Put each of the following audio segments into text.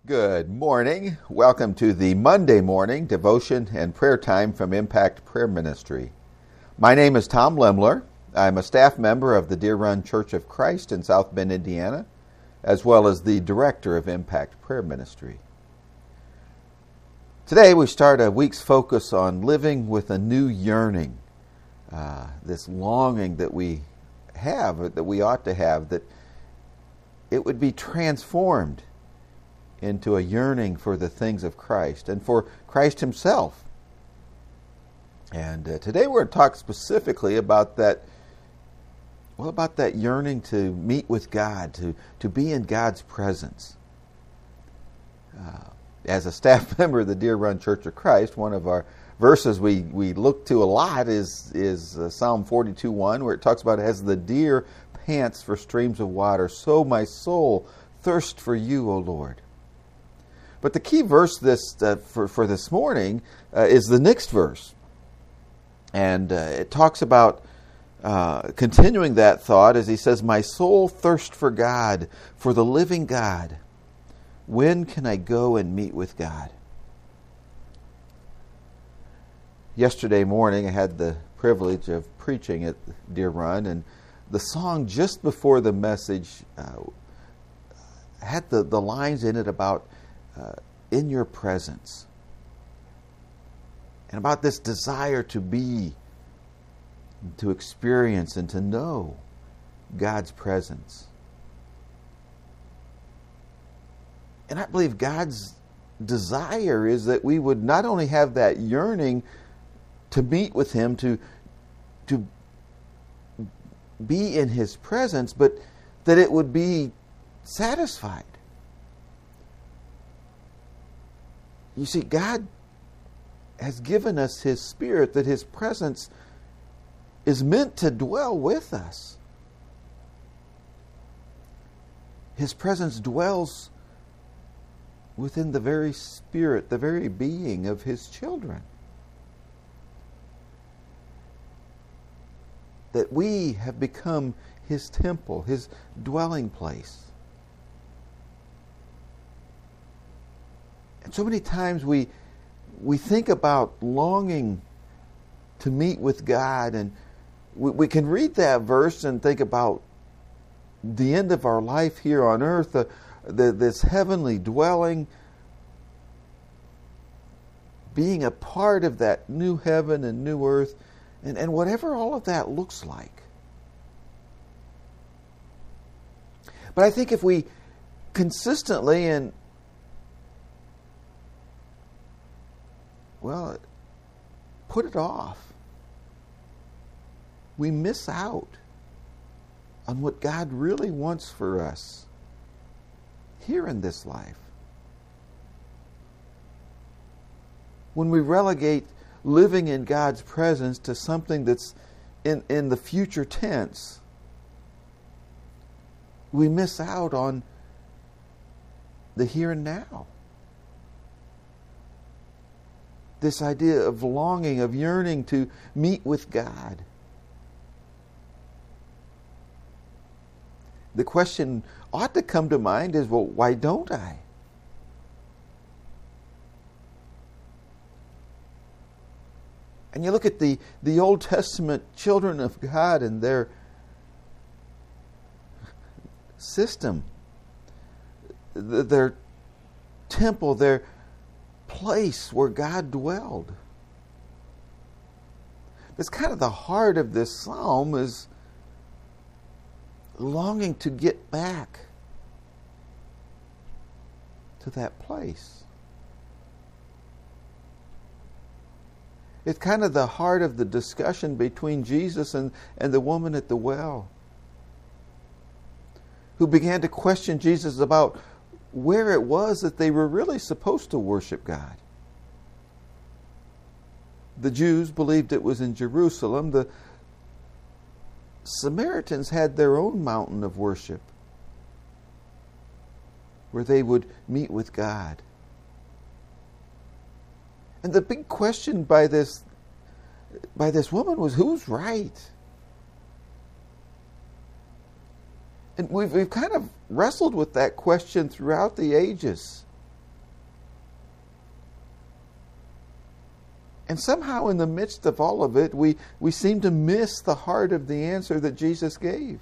Good morning. Welcome to the Monday morning devotion and prayer time from Impact Prayer Ministry. My name is Tom Lemler. I'm a staff member of the Deer Run Church of Christ in South Bend, Indiana, as well as the director of Impact Prayer Ministry. Today we start a week's focus on living with a new yearning, this longing that we have, that we ought to have, that it would be transformed into a yearning for the things of Christ and for Christ himself. And today we're going to talk specifically about that yearning to meet with God, to be in God's presence. As a staff member of the Deer Run Church of Christ, one of our verses we look to a lot is Psalm 42:1, where it talks about, as the deer pants for streams of water, so my soul thirsts for you, O Lord. But the key verse for this morning is the next verse. And it talks about continuing that thought as he says, my soul thirsts for God, for the living God. When can I go and meet with God? Yesterday morning I had the privilege of preaching at Deer Run, and the song just before the message had the lines in it about in your presence, and about this desire to be, to experience, and to know God's presence. And I believe God's desire is that we would not only have that yearning to meet with Him, to be in His presence, but that it would be satisfied. You see, God has given us His Spirit, that His presence is meant to dwell with us. His presence dwells within the very spirit, the very being of His children. That we have become His temple, His dwelling place. And so many times we think about longing to meet with God, and we can read that verse and think about the end of our life here on earth, this heavenly dwelling, being a part of that new heaven and new earth, and whatever all of that looks like. But I think if we consistently put it off, we miss out on what God really wants for us here in this life. When we relegate living in God's presence to something that's in the future tense, we miss out on the here and now. This idea of longing, of yearning to meet with God. The question ought to come to mind is, well, why don't I? And you look at the Old Testament children of God and their system, their temple, their place where God dwelled. That's kind of the heart of this psalm, is longing to get back to that place. It's kind of the heart of the discussion between Jesus and the woman at the well, who began to question Jesus about where it was that they were really supposed to worship God. The Jews believed it was in Jerusalem. The Samaritans had their own mountain of worship where they would meet with God. And the big question by this woman was, who's right? And we've kind of wrestled with that question throughout the ages. And somehow in the midst of all of it, we seem to miss the heart of the answer that Jesus gave.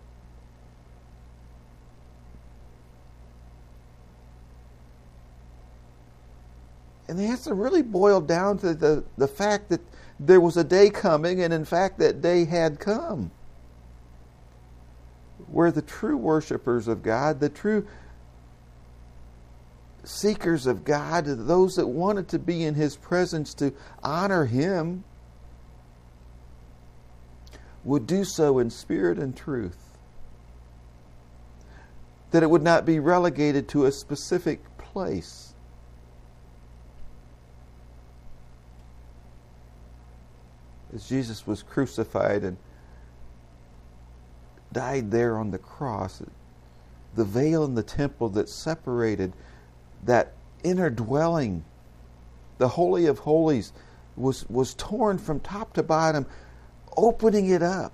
And the answer really boiled down to the fact that there was a day coming, and in fact that day had come, where the true worshipers of God, the true seekers of God, those that wanted to be in His presence to honor Him, would do so in spirit and truth. That it would not be relegated to a specific place. As Jesus was crucified and died there on the cross, the veil in the temple that separated that inner dwelling, the Holy of Holies, was torn from top to bottom, opening it up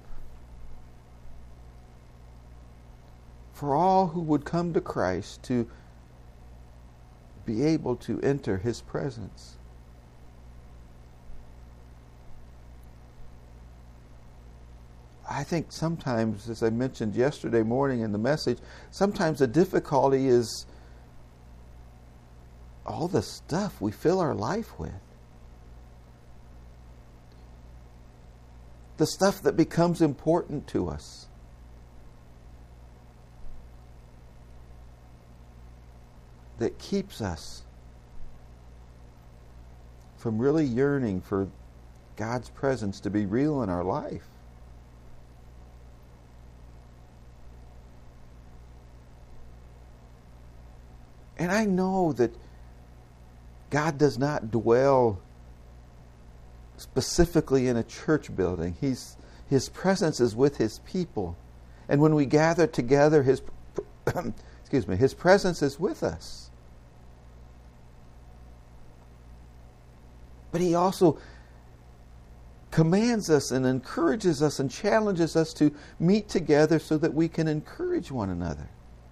for all who would come to Christ to be able to enter His presence. I think sometimes, as I mentioned yesterday morning in the message, sometimes the difficulty is all the stuff we fill our life with. The stuff that becomes important to us. That keeps us from really yearning for God's presence to be real in our life. And I know that God does not dwell specifically in a church building. His presence is with His people. And when we gather together, His presence is with us. But He also commands us and encourages us and challenges us to meet together so that we can encourage one another.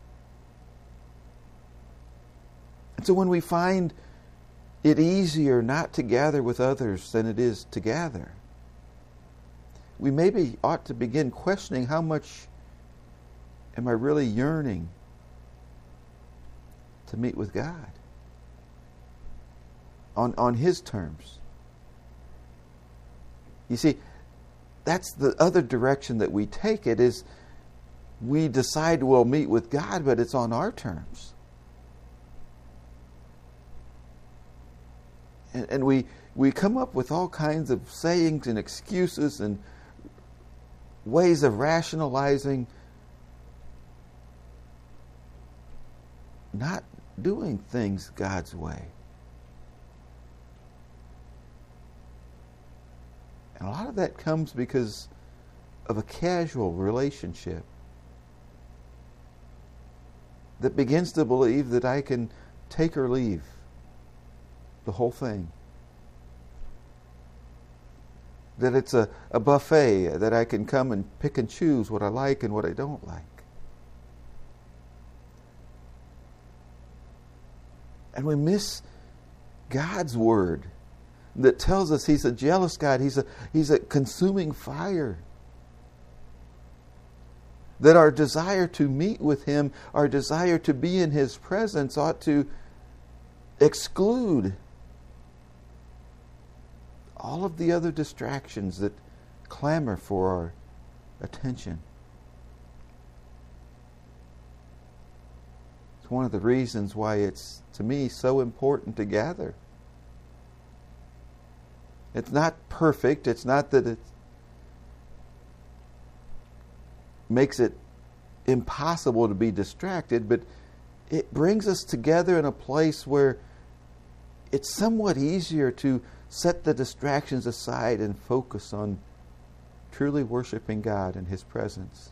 And so when we find it easier not to gather with others than it is to gather, we maybe ought to begin questioning, how much am I really yearning to meet with God on His terms? You see, that's the other direction that we take it, is we decide we'll meet with God, but it's on our terms. And we come up with all kinds of sayings and excuses and ways of rationalizing not doing things God's way. And a lot of that comes because of a casual relationship that begins to believe that I can take or leave the whole thing. That it's a buffet, that I can come and pick and choose what I like and what I don't like. And we miss God's word that tells us He's a jealous God. He's a consuming fire. That our desire to meet with Him, our desire to be in His presence ought to exclude all of the other distractions that clamor for our attention. It's one of the reasons why it's, to me, so important to gather. It's not perfect. It's not that it makes it impossible to be distracted, but it brings us together in a place where it's somewhat easier to set the distractions aside and focus on truly worshiping God in His presence.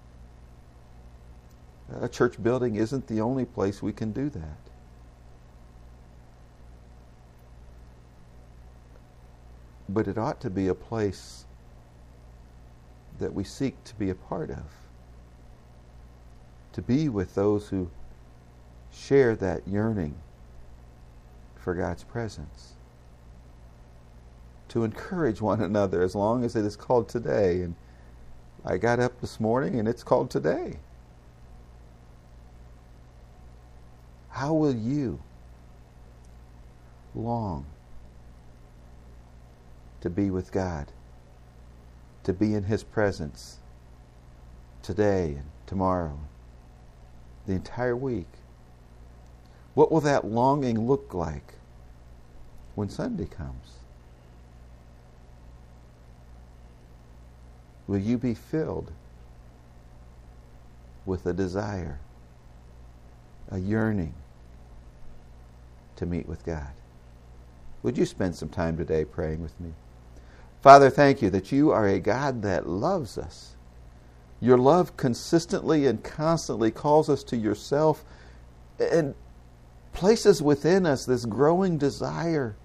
A church building isn't the only place we can do that. But it ought to be a place that we seek to be a part of. To be with those who share that yearning for God's presence. to encourage one another as long as it is called today. And I got up this morning and it's called today. How will you long to be with God, to be in His presence today and tomorrow, the entire week? What will that longing look like when Sunday comes? Will you be filled with a desire, a yearning to meet with God? Would you spend some time today praying with me? Father, thank you that you are a God that loves us. Your love consistently and constantly calls us to yourself and places within us this growing desire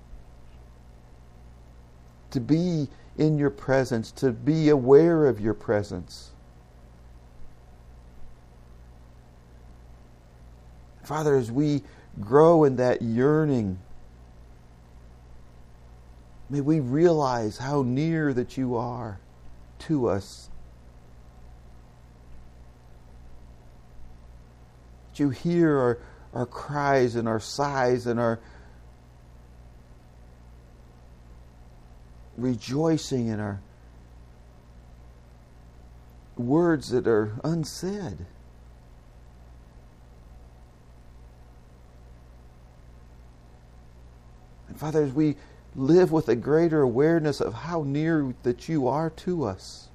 to be in your presence, to be aware of your presence. Father, as we grow in that yearning, may we realize how near that you are to us. That you hear our cries and our sighs and our rejoicing and our words that are unsaid. And Father, as we live with a greater awareness of how near that you are to us,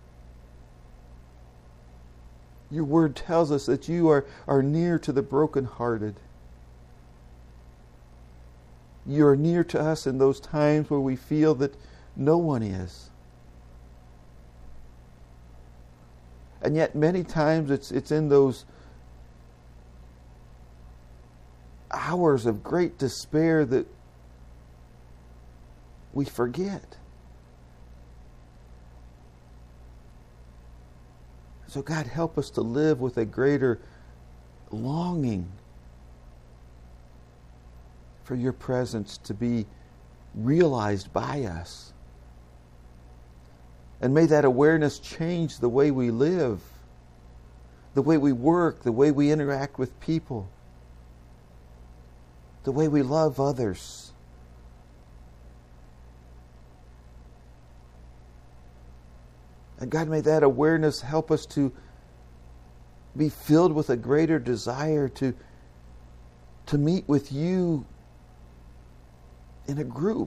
your word tells us that you are near to the brokenhearted. You are near to us in those times where we feel that no one is. And yet many times it's in those hours of great despair that we forget. So God, help us to live with a greater longing for your presence to be realized by us. And may that awareness change the way we live, the way we work, the way we interact with people, the way we love others. And God, may that awareness help us to be filled with a greater desire to meet with you in a group,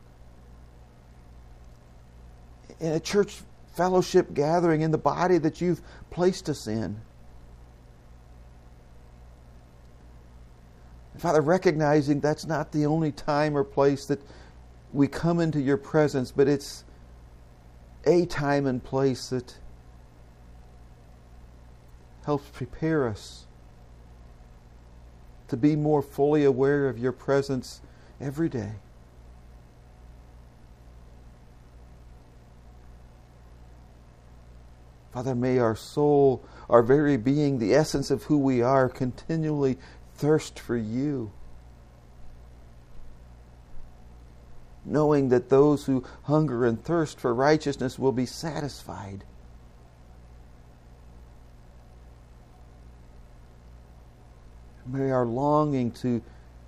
in a church fellowship gathering, in the body that you've placed us in. And Father, recognizing that's not the only time or place that we come into your presence, but it's a time and place that helps prepare us to be more fully aware of your presence every day. Father, may our soul, our very being, the essence of who we are, continually thirst for you. Knowing that those who hunger and thirst for righteousness will be satisfied. May our longing to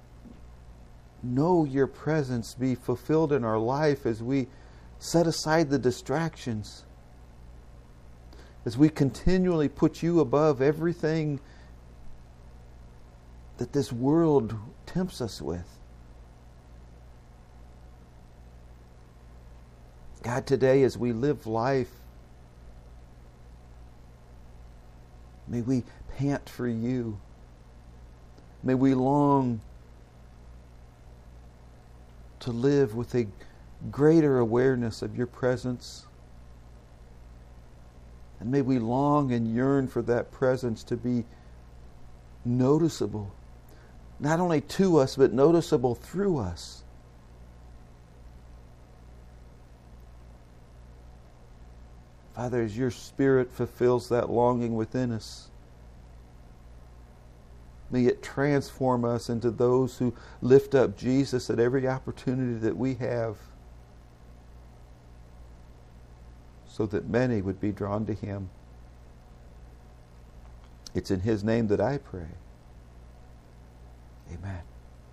know your presence be fulfilled in our life as we set aside the distractions, as we continually put you above everything that this world tempts us with. God, today as we live life, may we pant for you. May we long to live with a greater awareness of your presence. And may we long and yearn for that presence to be noticeable, not only to us, but noticeable through us. Father, as your Spirit fulfills that longing within us, may it transform us into those who lift up Jesus at every opportunity that we have. so that many would be drawn to Him. It's in His name that I pray. Amen.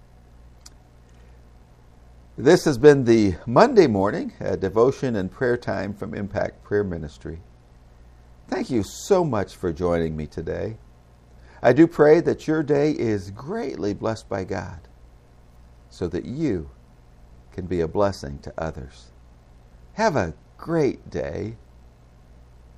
This has been the Monday morning devotion and prayer time from Impact Prayer Ministry. Thank you so much for joining me today. I do pray that your day is greatly blessed by God, so that you can be a blessing to others. Have a great day.